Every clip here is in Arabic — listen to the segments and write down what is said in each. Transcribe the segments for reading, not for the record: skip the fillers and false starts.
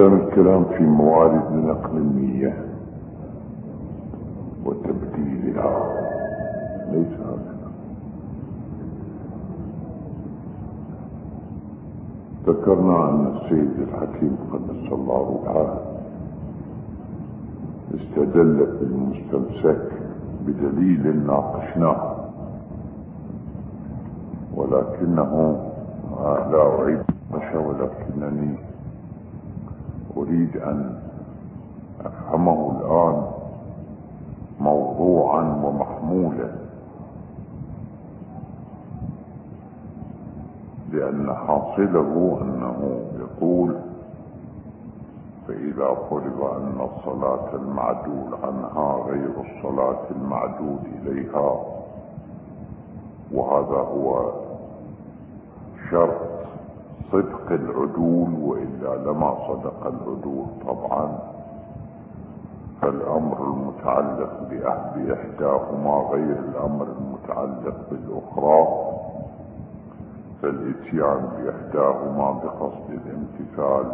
كان الكلام في موارد نقل النية وتبديلها، ليس هكذا. ذكرنا أن السيد الحكيم قدس الله روحه استدل في المستمسك بدليل ناقشناه، ولكنه لا أعيد ولكنني أريد أن أفهمه الآن موضوعا ومحمولا، لأن حاصله أنه يقول: فإذا فرض أن الصلاة المعدول عنها غير الصلاة المعدول إليها، وهذا هو شرط صدق العدول، وإلا لما صدق العدول طبعا، فالأمر المتعلق بإحداهما غير الأمر المتعلق بالأخرى، فالإتيان بإحداهما بقصد الامتثال،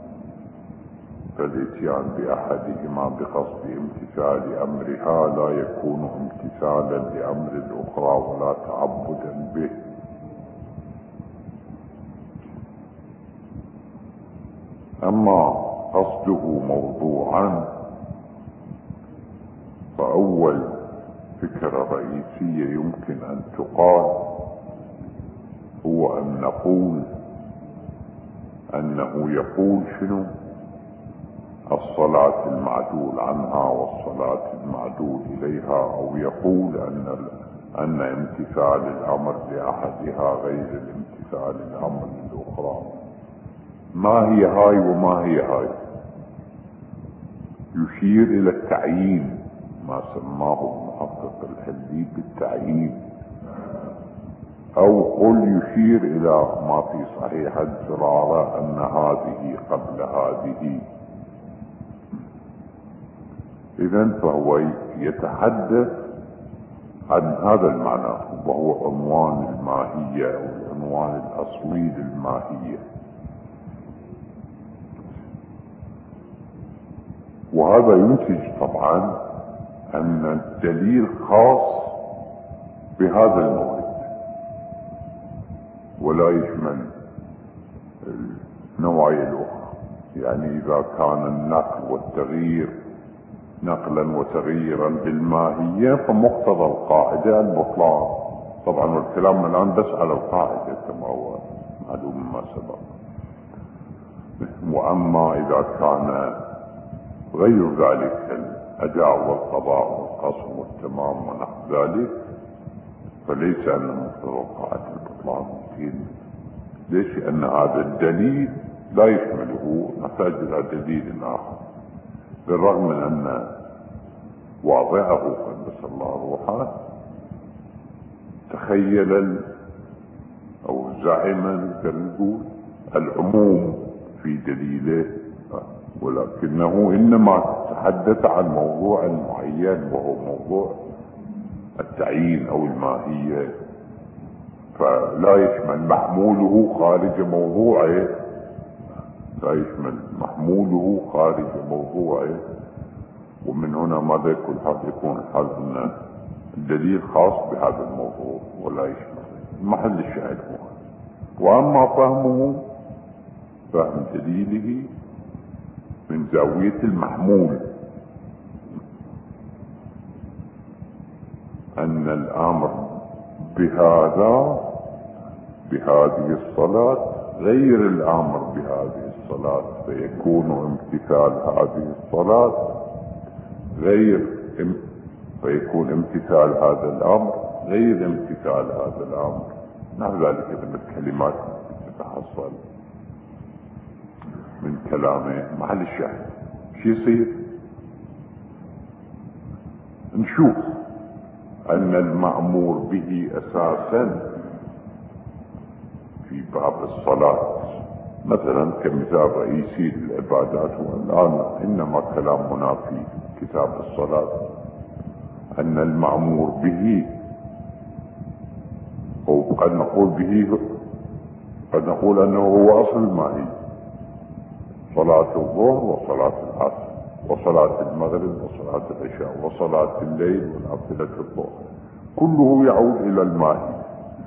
فالإتيان بأحدهما بقصد امتثال أمرها لا يكون امتثالا لأمر الأخرى ولا تعبدا به. أما قصده موضوعا، فأول فكرة رئيسية يمكن أن تقال هو أن نقول أنه يقول شنو؟ الصلاة المعدول عنها والصلاة المعدول إليها، أو يقول أن امتثال الأمر لأحدها غير الامتثال الأمر للأخرى. ما هي هاي وما هي هاي؟ يشير إلى التعيين، ما سماه المحقق الحلي بالتعيين، أو قل يشير إلى ما في صحيح الزرارة أن هذه قبل هذه. إذن فهو يتحدث عن هذا المعنى، وهو عنوان الماهية أو العنوان الأصلي للماهية. وهذا ينتج طبعا أن الدليل خاص بهذا المورد ولا يشمل النوعية الأخرى. يعني إذا كان النقل والتغيير نقلا وتغييرا بالماهية، فمقتضى القاعدة البطلان. طبعا الكلام الآن بس على القاعدة كما هو معلوم ما سبق. وأما إذا كان غير ذلك الأداء والقضاء والقسم والتمام ونحو ذلك، فليس أن مقتضى القاعدة البطلان ممكن. ليش؟ لأن هذا الدليل لا يشمله، نحتاج إلى دليل آخر، بالرغم من أن واضعه قدس الله روحه تخيل أو زعم نقول العموم في دليله، ولكنه إنما تحدث عن موضوع معين، وهو موضوع التعيين أو الماهية، فلا يشمل محموله خارج موضوعه، لا يشمل محموله خارج موضوعه. ومن هنا ماذا يكون حال أن الدليل خاص بهذا الموضوع ولا يشمل محل الشاهد هو. وأما فهمه، فهم دليله من زاوية المحمول، أن الأمر بهذه الصلاة غير الأمر بهذه الصلاة، فيكون امتثال هذه الصلاة فيكون امتثال هذا الأمر غير امتثال هذا الأمر. نحو ذلك من الكلمات تتحصل من كلامه محل الشاهد. شو يصير؟ نشوف أن المأمور به أساسا في باب الصلاة مثلا كمثال رئيسي للعبادات، والآن إنما كلامنا في كتاب الصلاة، أن المأمور به، وقد نقول به، قد نقول أنه هو أصل الماهية، صلاة الظهر وصلاة العصر وصلاة المغرب وصلاة العشاء وصلاة الليل ونافلة الظهر، كله يعود إلى الماهية.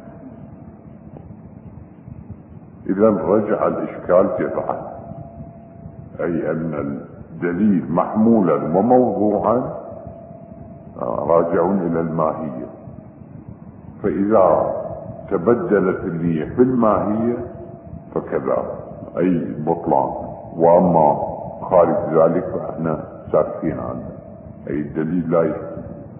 إذا رجع الإشكال جذعا، أي أن الدليل محمولا وموضوعا راجع إلى الماهية. فإذا تبدلت النية في الماهية فكذا أي بطلان، وأما خارج ذلك فإحنا ساكتين عنه، أي الدليل لا يحكم.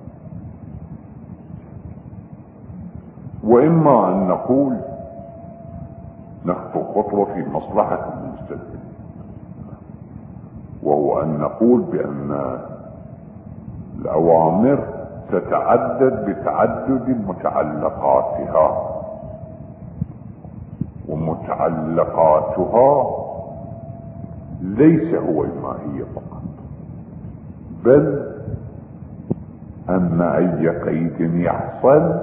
وإما أن نقول نخطو خطوة في مصلحة المستدل، وهو أن نقول بأن الأوامر تتعدد بتعدد متعلقاتها، ومتعلقاتها ليس هو الماهية فقط، بل أن أي قيد يحصل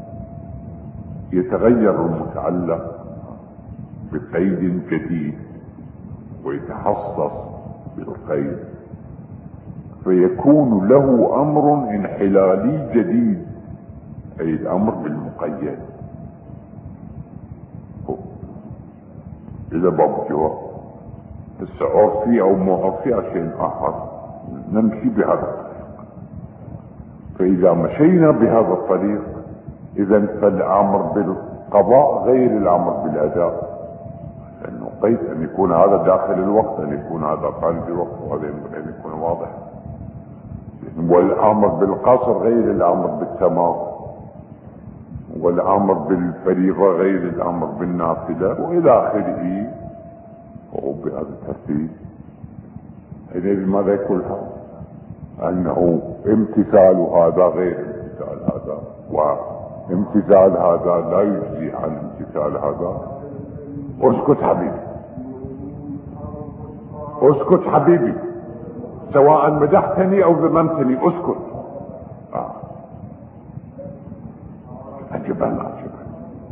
يتغير المتعلق بقيد جديد ويتخصص بالقيد، فيكون له أمر انحلالي جديد، أي الأمر بالمقيد. إذا باب جواب بس عرفي أو مو عرفي شيء آخر، نمشي بهذا الطريق. فإذا مشينا بهذا الطريق إذا فالأمر بالقضاء غير الأمر بالأداء، لأنه قيد أن يكون هذا داخل الوقت، أن يكون هذا خارج الوقت، وهذا ينبغي أن يكون واضح. والأمر بالقصر غير الأمر بالتمام، والأمر بالفريضة غير الأمر بالنافلة، وإلى آخره. وبهذا الترتيب حينئذ ماذا يكون هذا؟ أنه امتثال هذا غير امتثال هذا، وامتثال هذا لا يجزي عن امتثال هذا. اسكت حبيبي، اسكت حبيبي، سواء مدحتني او ذممتني اسكت. عجبا عجبا.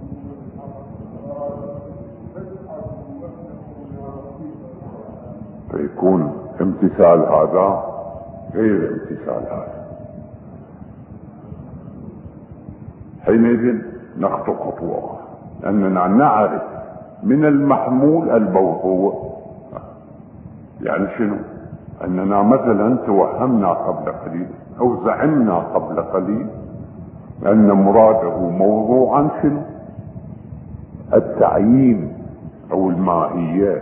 فيكون امتثال هذا غير امتثال هذا. حينئذ نخطو خطوة، أننا نعرف من المحمول الموضوع. يعني شنو؟ أننا مثلا توهمنا قبل قليل أو زعمنا قبل قليل أن مراده موضوعا شنو؟ التعيين أو الماهية.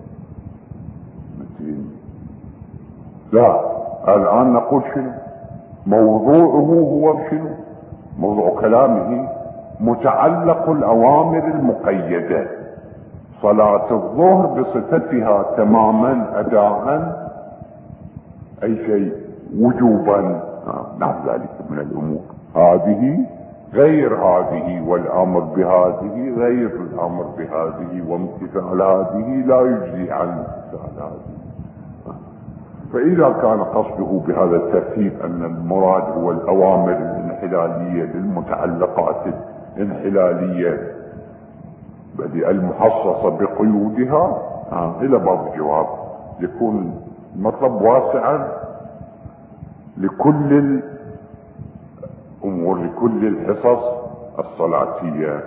لا، الآن نقول شنو؟ موضوعه هو شنو؟ موضوع كلامه متعلق الأوامر المقيدة، صلاة الظهر بصفتها تماما أداء، أي شيء وجوبا، نحو ذلك من الأمور. هذه غير هذه، والأمر بهذه غير الأمر بهذه، وامتثال هذه لا يجزي عن امتثال هذه. فإذا كان قصده بهذا الترتيب أن المراد هو الأوامر الانحلالية للمتعلقات الانحلالية بل المحصصة بقيودها، إلى باب الجواب يكون المطلب واسعا لكل الأمور، لكل الحصص الصلاتية،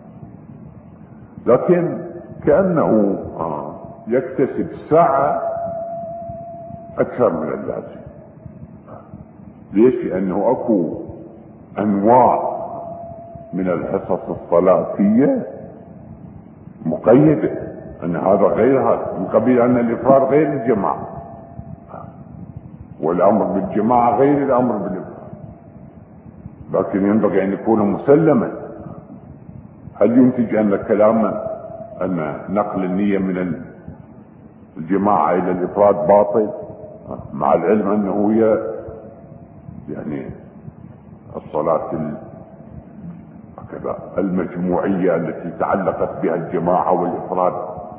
لكن كأنه يكتسب ساعة أكثر من اللازم. ليش؟ لأنه أكو أنواع من الحصص الصلاتية مقيدة، أن هذا غير هذا، من قبيل أن الإفراد غير الجماعة، والأمر بالجماعة غير الأمر بالإفراد، لكن ينبغي أن يكون مسلما. هل ينتج أن كلاما أن نقل النية من الجماعة إلى الإفراد باطل، مع العلم أنه هي يعني الصلاة كذا المجموعية التي تعلقت بها الجماعة والإفراد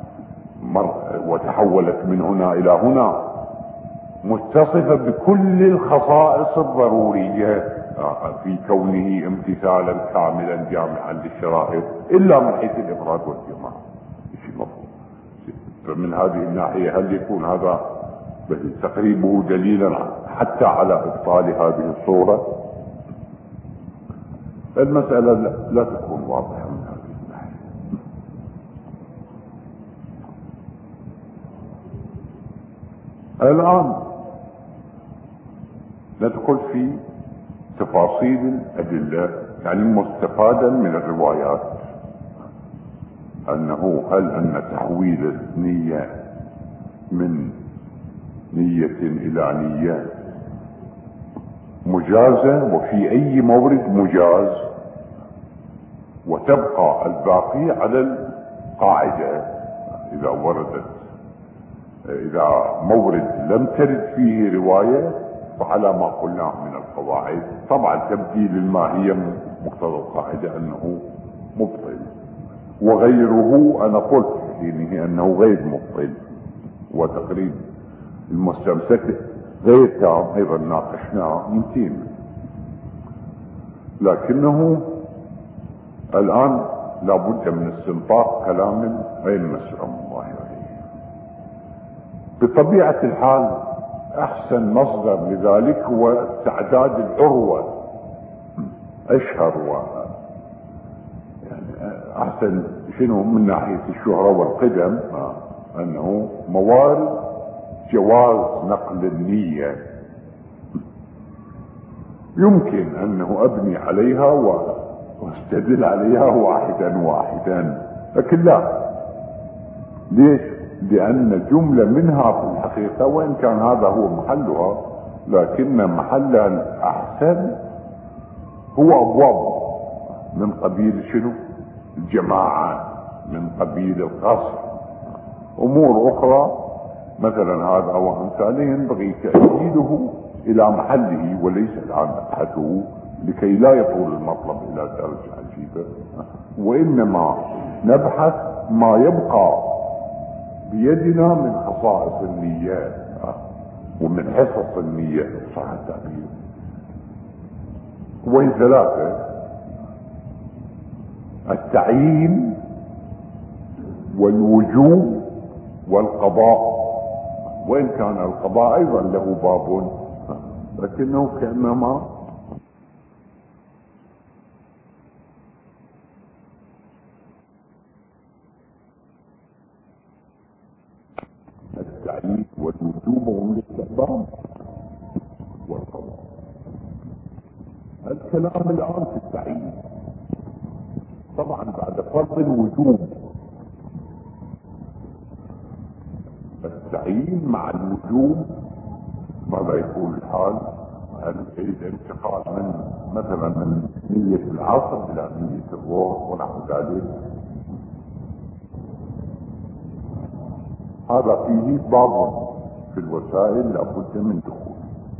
وتحولت من هنا إلى هنا متصفة بكل الخصائص الضرورية في كونه امتثالا كاملا جامعا للشرائط، إلا من حيث الإفراد والجماعة. شيء مفهوم. فمن هذه الناحية هل يكون هذا تقريبه دليلا حتى على ابطال هذه الصورة؟ المسألة لا تكون واضحة من هذه الناحية. الآن ندخل في تفاصيل الأدلة، يعني مستفادا من الروايات أنه هل أن تحويل النية من نية إلى نية مجازة، وفي أي مورد مجاز، وتبقى الباقي على القاعدة إذا وردت. إذا مورد لم ترد فيه رواية فعلى ما قلناه من القواعد. طبعا تبديل الماهية مقتضى القاعدة أنه مبطل، وغيره أنا قلت حينه أنه غير مبطل، وتقريب المستمسك غير تام أيضا ناقشناه يمكن، لكنه الآن لابد من استنطاق كلام غير مسلم الله عليه. بطبيعة الحال أحسن مصدر لذلك هو تعداد العروة، أشهر يعني أحسن شنو من ناحية الشهرة والقدم، أنه موارد جواز نقل النية يمكن أنه أبني عليها واستدل عليها واحدا، لكن لا. ليش؟ لأن جملة منها في الحقيقة، وإن كان هذا هو محلها، لكن محلها الأحسن هو أبواب من قبيل شنو؟ الجماعة، من قبيل القصر. أمور أخرى مثلا هذا وأمثاله ينبغي تأكيده إلى محله وليس الآن أبحثه لكي لا يطول المطلب إلى درجة عجيبة، وإنما نبحث ما يبقى بيدنا من خصائص النية ومن حصص النية صح التعبير. وهي ثلاثة: التعيين والوجوب والقضاء، وإن كان القضاء أيضا له باب لكنه كأنما التعيين والوجوب هم الاستحباب والقضاء. الكلام الآن في التعيين، طبعا بعد فرض الوجوب التعيين مع الوجوب ماذا يكون الحال؟ الانتقال من مثلا من نية العصر إلى نية الظهر ونحو ذلك، هذا فيه باب في الوسائل لابد من دخول.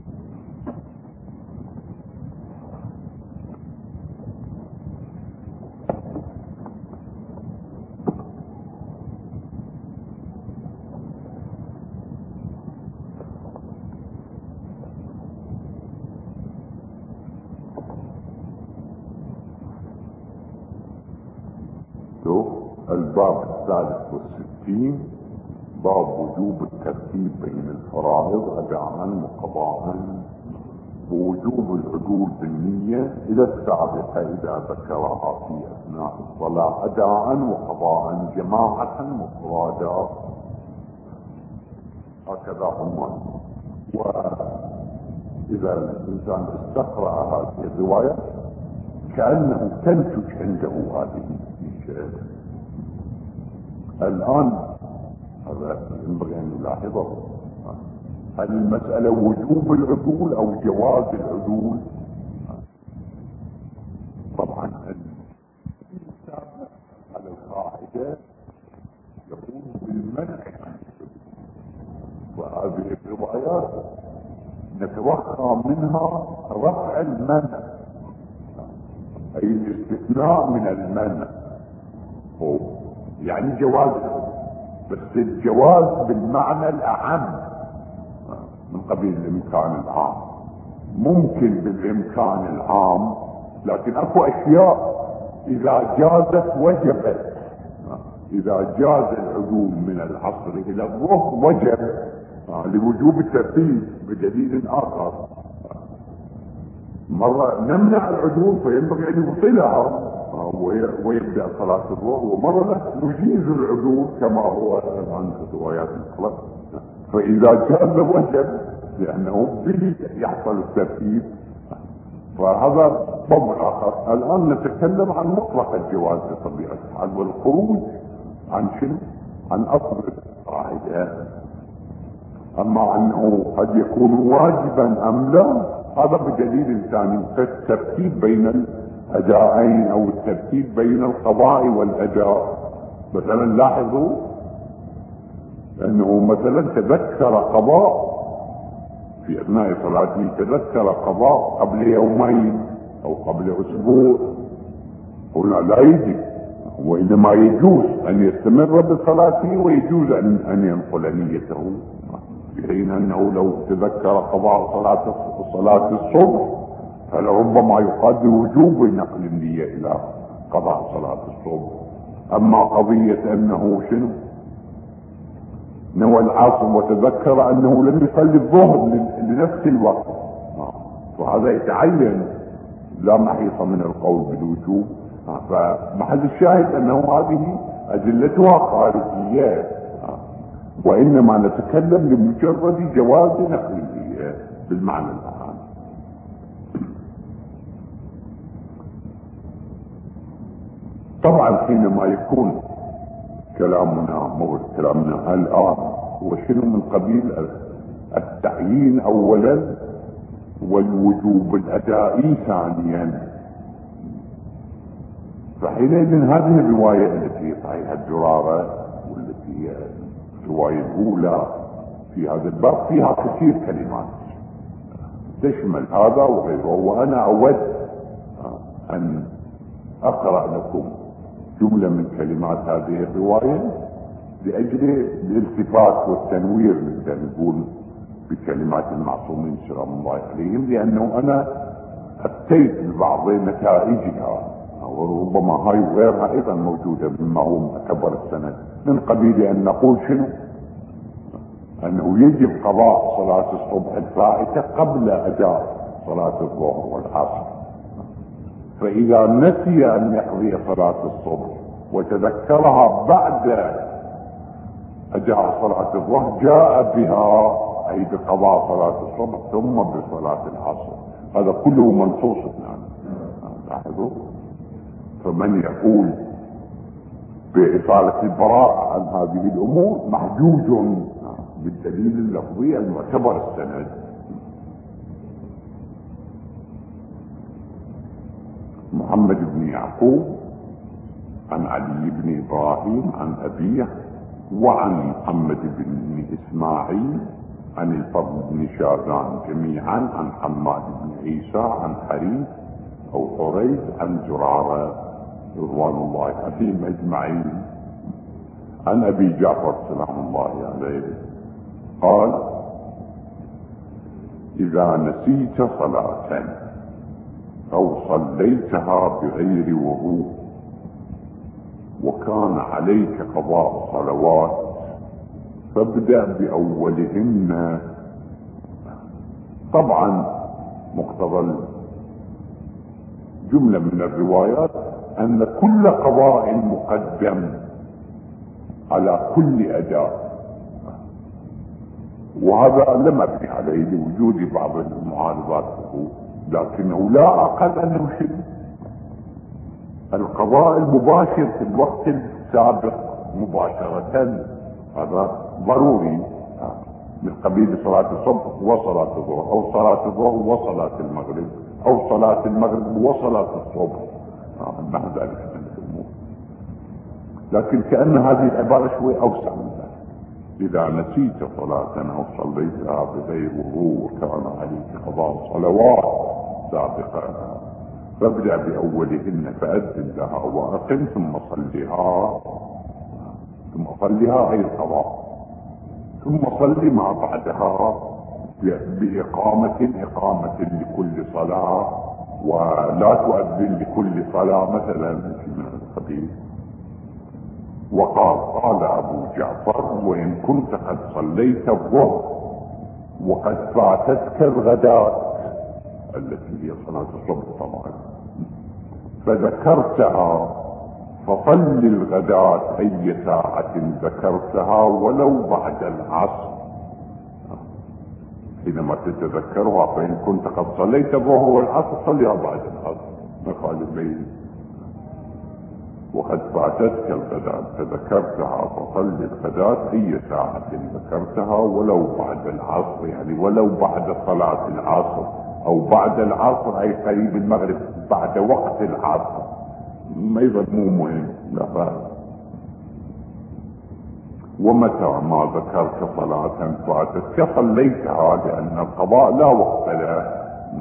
الباب 63 باب وجوب الترتيب بين الفرائض أداء وقضاء، ووجوب العدول بالنية إلى السابقة إذا ذكرها في أثناء الصلاة أداء وقضاء جماعة مفرادا، هكذا هم. وإذا الإنسان استقرأ هذه الرواية كأنه تنتج عنده هذه الشيء. الآن هذا ينبغي أن نلاحظه، هل المسألة وجوب العدول أو جواز العدول؟ طبعا الثابت على القاعدة يكون بالمنع، وهذه الروايات نتوقع منها رفع المنع، أي الاستثناء من المنع، يعني جواز، بس الجواز بالمعنى الأعم من قبيل الإمكان العام. ممكن بالإمكان العام، لكن أكو أشياء إذا جازت وجبت، اذا جاز العدول من العصر الى الظهر وجب لوجوب الترتيب بدليل اخر. مرة نمنع العدول فينبغي ان يبطلها ويبدأ صلاة الظهر، ومرة لا نجيز العدول كما هو عن روايات الخلف. فاذا جاز وجب لانه به يحصل الترتيب، فهذا طبع اخر. الان نتكلم عن مطلق الجواز بطبيعة الحال، والخروج عن شنو؟ عن اصل القاعدة. اما انه قد يكون واجبا ام لا، هذا بدليل ثاني كالترتيب بين الاداءين او الترتيب بين القضاء والاداء. مثلا لاحظوا انه مثلا تذكر قضاء في اثناء صلاته، تذكر قضاء قبل يومين او قبل اسبوع، هنا لا يجب، وانما يجوز ان يستمر بصلاته ويجوز ان ينقل نيته، في حين انه لو تذكر قضاء صلاة الصبح فلربما يقال بوجوب نقل النية الى قضاء صلاة الصبح. اما قضية انه شنو نوى العصر وتذكر انه لم يصلي الظهر لنفس الوقت، فهذا يتعين لا محيط من القول بالوجوب. فمحل الشاهد انه هذه ادلتها خارجيات، وانما نتكلم لمجرد جواز نقله بالمعنى العام. طبعا حينما يكون كلامنا الان هو شنو من قبيل التعيين اولا والوجوب الادائي ثانيا، فحينئذ هذه الرواية التي صحيح الزرارة والتي هي الرواية الاولى في هذا الباب فيها كثير كلمات تشمل هذا وغيره، وانا اود ان اقرأ لكم جملة من كلمات هذه الرواية لاجل الالتفات والتنوير نقدر نقول بكلمات المعصومين سلام الله عليهم، لانه انا اتيت ببعض نتائجها وربما هاي وغيرها ايضا موجودة مما هو معتبر السند، من قبيل ان نقول شنو؟ انه يجب قضاء صلاة الصبح الفائتة قبل اداء صلاة الظهر والعصر، فاذا نسي ان يقضي صلاة الصبح وتذكرها بعد اداء صلاة الظهر جاء بها اي بقضاء صلاة الصبح ثم بصلاة العصر. هذا كله منصوص لاحظوا. فمن يقول بإصالة البراءة عن هذه الامور محجوج بالدليل اللفظي المعتبر السند. محمد بن يعقوب عن علي بن ابراهيم عن ابيه وعن محمد بن اسماعيل عن الفضل بن شاذان جميعا عن حماد بن عيسى عن حريث او حريث عن زرارة رضوان الله عليهم اجمعين عن ابي جعفر سلام الله عليه قال: اذا نسيت صلاة او صليتها بغير وضوء وكان عليك قضاء صلوات فابدأ باولهن. طبعا مقتضى جملة من الروايات ان كل قضاء مقدم على كل اداء، وهذا لم ابني عليه لوجود بعض المعارضات له، لكنه لا اقل انه شيء القضاء المباشر في الوقت السابق مباشرة هذا ضروري، من قبيل صلاة الصبح وصلاة الظهر او صلاة الظهر وصلاة المغرب او صلاة المغرب وصلاة الصبح مع ذلك من الامور. لكن كأن هذه العبارة شوي اوسع من ذلك. اذا نسيت صلاة او صليتها بغير وضوء وكان عليك قضاء صلوات سابقة فابدأ باولهن فأذن لها واقم ثم صلها اي القضاء، ثم صل ما بعدها بإقامة لكل صلاة، ولا تؤذن لكل صلاة مثلا من القبيل. قال ابو جعفر: وان كنت قد صليت الظهر وقد فاتتك الغداة التي هي صلاة الصبح طبعا، فذكرتها فصل الغداة اي ساعة ذكرتها ولو بعد العصر، حينما تتذكرها. فان كنت قد صليت الظهر والعصر صليها بعد العصر، نقال الليل. وقد فاتتك الغداة فذكرتها فصل الغداة اي ساعة ذكرتها ولو بعد العصر، يعني ولو بعد صلاة العصر او بعد العصر اي قريب المغرب، بعد وقت العصر، ما يظل مو مهم. لا بأس. ومتى ما ذكرت صلاة فاتتك صليتها، لان القضاء لا وقت له.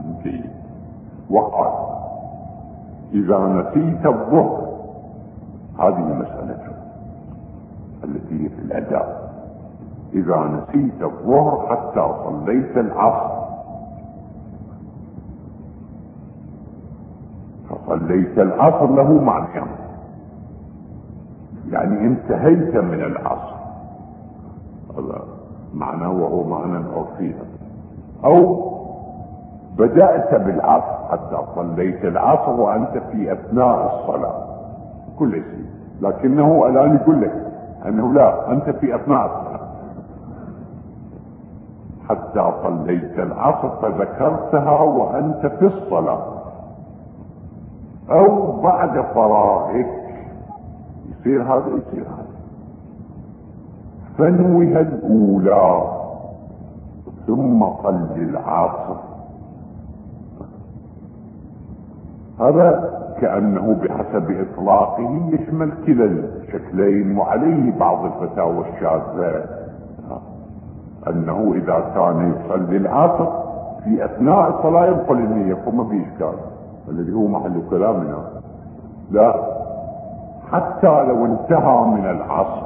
وقال: اذا نسيت الظهر، هذه مسألة التي هي في الأداء، إذا نسيت الظهر حتى صليت العصر فصليت العصر له معنى، يعني انتهيت من العصر، هذا معناه وهو معنى عرفي. أو بدأت بالعصر حتى صليت العصر وأنت في أثناء الصلاة، كل شيء. لكنه الآن يقول لك أنه لا، أنت في أثناء الصلاة حتى صليت العصر فذكرتها وأنت في الصلاة، أو بعد فراغك، يصير هذا يصير هذا. فانوها الأولى ثم صل العصر. هذا كأنه بحسب إطلاقه يشمل كلا الشكلين، وعليه بعض الفتاوى الشاذة أنه إذا كان يصلي العصر في أثناء الصلاة ينقل النية فما في إشكال، الذي هو محل كلامنا. لا، حتى لو انتهى من العصر،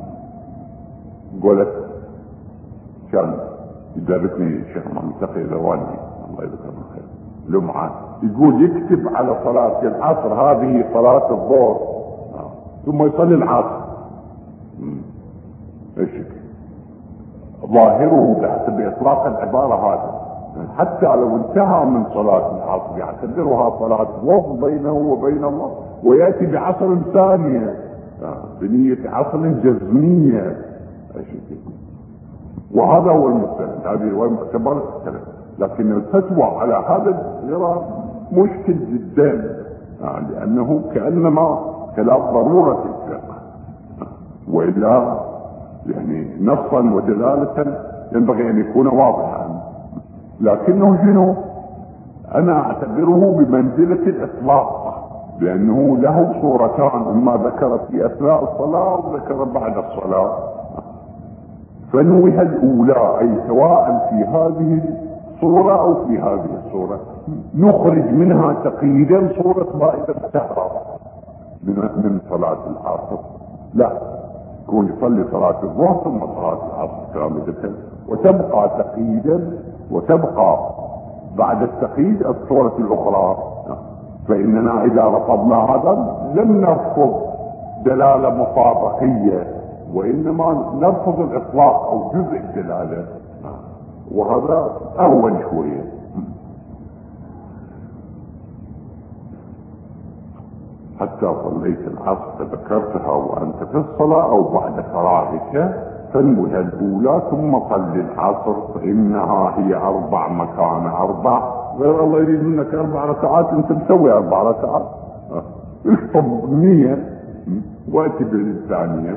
قلت كان يدرسني الشيخ محمد تقي ذواني الله يذكره بالخير لمعة، يقول يكتب على صلاة العصر هذه صلاة الظهر ثم يصلي العصر. ايش ظاهره بحسب اطلاق العبارة هذا، حتى لو انتهى من صلاة العصر يعتبرها صلاة ظهر بينه وبين الله، ويأتي بعصر ثانية بنية عصر جزمية. وهذا هو المستند، هذه هو المعتبر. لكن الفتوى على هذا الغرار مشكل جدا، لأنه كأنما خلاف ضرورة الفقه، وإلا يعني نصا ودلالة ينبغي أن يكون واضحا. لكنه شنو؟ أنا أعتبره بمنزلة الإطلاق، لأنه له صورتان، إما ذكر في أثناء الصلاة وذكر بعد الصلاة. فنوها الأولى أي سواء في هذه الصورة أو في هذه الصورة، نخرج منها تقييدا صورة ما إذا انتهى من صلاة العصر. لا، يكون يصلي صلاة الظهر ثم صلاة العصر كاملة، وتبقى تقييدا، وتبقى بعد التقييد الصورة الأخرى. فإننا إذا رفضنا هذا لم نرفض دلالة مطابقية، وإنما نرفض الإطلاق أو جزء الدلالة، وهذا أهون شوية. حتى صليت العصر فذكرتها وأنت في الصلاة أو بعد فراغك، فانوها الأولى ثم صل العصر فإنها هي 4 مكان 4. غير الله يريد منك 4 ركعات، أنت مسوي 4 ركعات، اكتب نية وأتي بالثانية.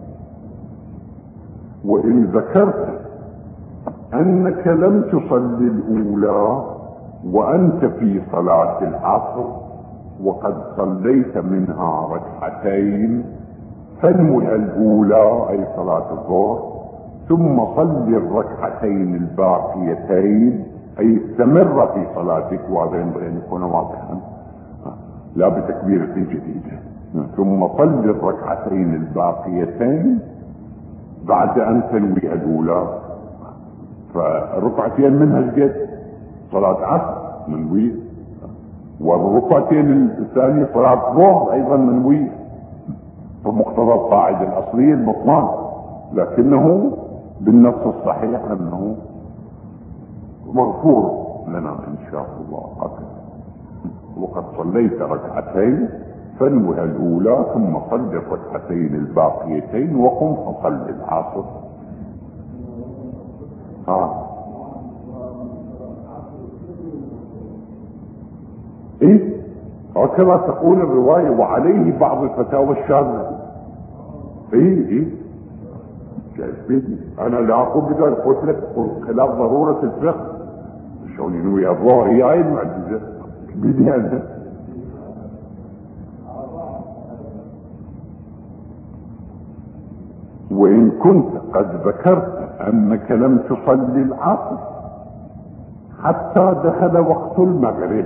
وإن ذكرت أنك لم تصلي الأولى وأنت في صلاة العصر وقد صليت منها 2 فانوها الأولى أي صلاة الظهر ثم صل 2 الباقيتين، أي استمر في صلاتك، وهذا ينبغي أن يكون واضحا لا بتكبيرة جديدة. ثم صل 2 الباقيتين بعد أن تنوي الأولى. فركعتين منها الجد صلاة عصر منوي، والركعتين الثانية صلاة ظهر أيضا منوي. بمقتضى القاعدة الأصلية البطلان، لكنه بالنص الصحيح أنه مغفور لنا إن شاء الله. وقد صليت ركعتين فانوها الأولى ثم صل الركعتين الباقيتين وقم فصل العصر. إيه هكذا تقول الرواية، وعليه بعض الفتاوى الشاذة. إيه أنا لا أقول بذلك، قلت لك خلاف ضرورة الفقه. شلون ينوي الظاهر؟ هي هاي المعجزة بديانة. وإن كنت قد ذكرت أنك لم تصلي العصر حتى دخل وقت المغرب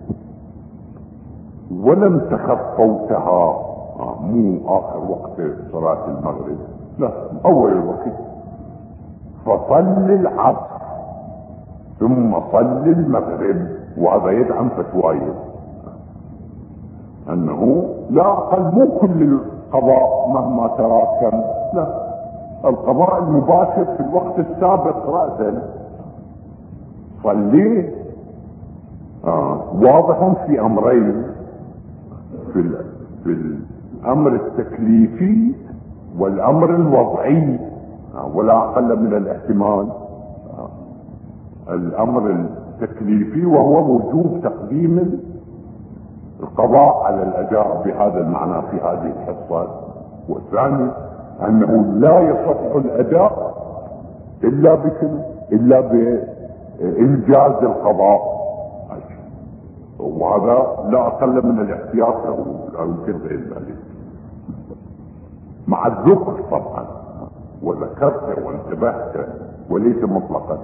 ولم تخف فوتها، مو آخر وقت صلاة المغرب، لا أول الوقت، فصل العصر ثم صل المغرب. وهذا يدعم فتواي أنه لا أقل مو كل القضاء مهما تراكم، لا، القضاء المباشر في الوقت السابق رأسا. صلي واضح في أمرين، في الأمر التكليفي والأمر الوضعي، ولا أقل من الاحتمال. الأمر التكليفي وهو وجوب تقديم القضاء على الأداء بهذا المعنى في هذه الحصة، والثاني أنه لا يصح الأداء إلا بإنجاز القضاء، وهذا لا أقل من الاحتياط، لا يمكن غير ذلك، مع الذكر طبعا، وذكرت وانتبهت وليس مطلقا.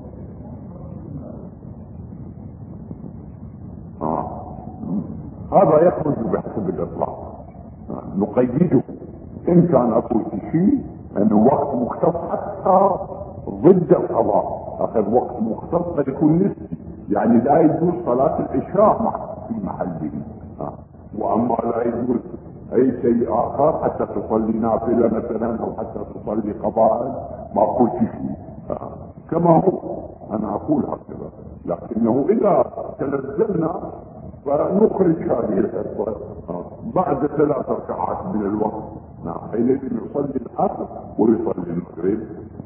هذا يخرج بحسب الإطلاق، نقيده إن كان أقول شيء أنه وقت مختص حتى ضد القضاء، أخذ وقت مختص قد يكون نسبي، يعني لا يجوز صلاة العشاء في محله، وأما لا يجوز أي شيء آخر حتى تصلي نافلة مثلا أو حتى تصلي قضاء، ما أقول شيء كما هو، أنا أقول هكذا. لكنه إذا تنزلنا فنخرج هذه الحصة بعد 3 ركعات من الوقت، حينئذ يصلي العصر ويصلي المغرب.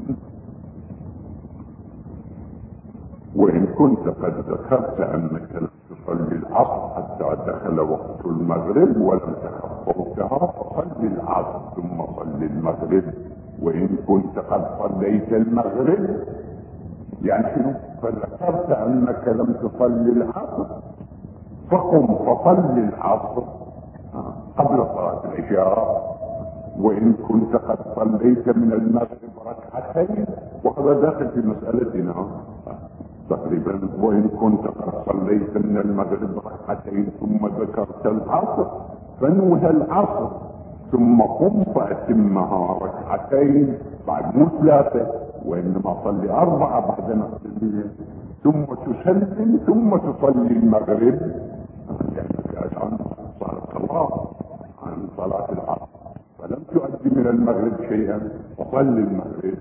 وإن كنت قد ذكرت أنك لم تصلي العصر حتى دخل وقت المغرب ولم تخف وقتها فصلي العصر ثم صلي المغرب. وإن كنت قد صليت المغرب، يعني شنو؟ فذكرت أنك لم تصلي العصر فقم فصل العصر قبل صلاة العشاء. وإن كنت قد صليت من المغرب ركعتين، وهذا داخل في مسألتنا تقريبا، وإن كنت قد صليت من المغرب ركعتين ثم ذكرت العصر فانوها العصر ثم قم فأتمها ركعتين، بعد مو 3 وإنما صلي 4 بعد نصف الليل، ثم تسلم ثم تصلي المغرب، يعني عن صلاة الله عن صلاة العصر، فلم تؤدي من المغرب شيئا فصل المغرب.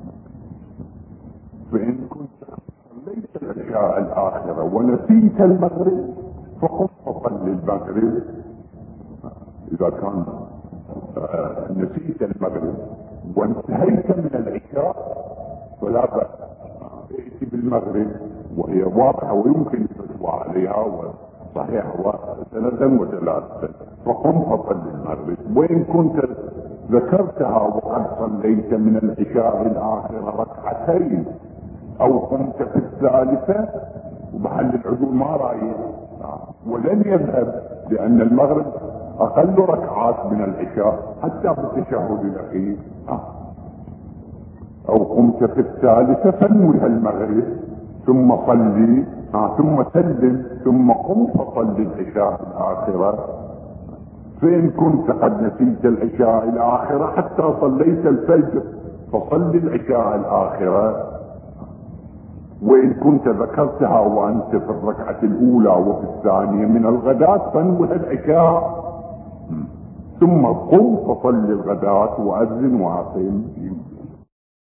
فإن كنت صليت العشاء الآخرة ونسيت المغرب فقم فصل المغرب. إذا كان نسيت المغرب وانتهيت من العشاء فلا بأس، ائتي بالمغرب وهي واضحة ويمكن الفتوى عليها وصحيحة سنة وثلاثة، فقم فصل المغرب. وإن كنت ذكرتها وقد صليت من العشاء الآخرة ركعتين أو قمت في الثالثة، ومحل العدول ما رايح ولن يذهب، لأن المغرب أقل ركعات من العشاء حتى بالتشهد الأخير، أو قمت في الثالثة فانوها المغرب ثم صلي ثم سلم ثم قم فصلي العشاء الآخرة. فإن كنت قد نسيت العشاء الآخرة حتى صليت الفجر فصلي العشاء الآخرة. وإن كنت ذكرتها وأنت في الركعة الأولى وفي الثانية من الغداة فانوها العشاء ثم قم فصل الغداة وأذن وأقم